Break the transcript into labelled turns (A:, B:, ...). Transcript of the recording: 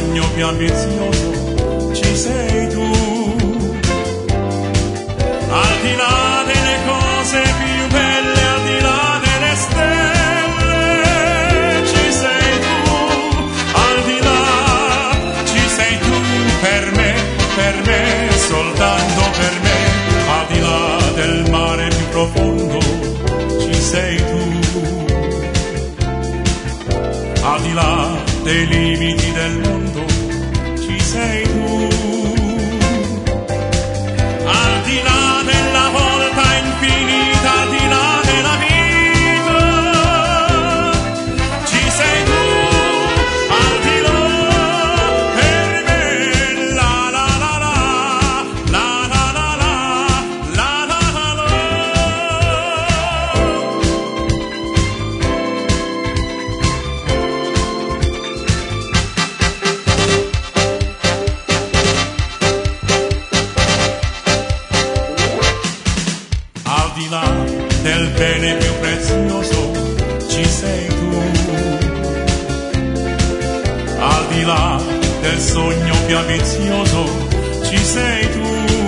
A: sogno più ambizioso ci sei tu. Al di là delle cose più belle, al di là delle stelle, ci sei tu. Al di là ci sei tu per me, soltanto per me. Al di là del mare più profondo ci sei tu. Al di là dei limiti del mondo ci sei tu. Al di là della volta infinita, al di là della vita ci sei tu. Al di là per me, la la la la, la la la la, la la la la. Al di là del bene più prezioso ci sei tu. Al di là del sogno più ambizioso ci sei tu.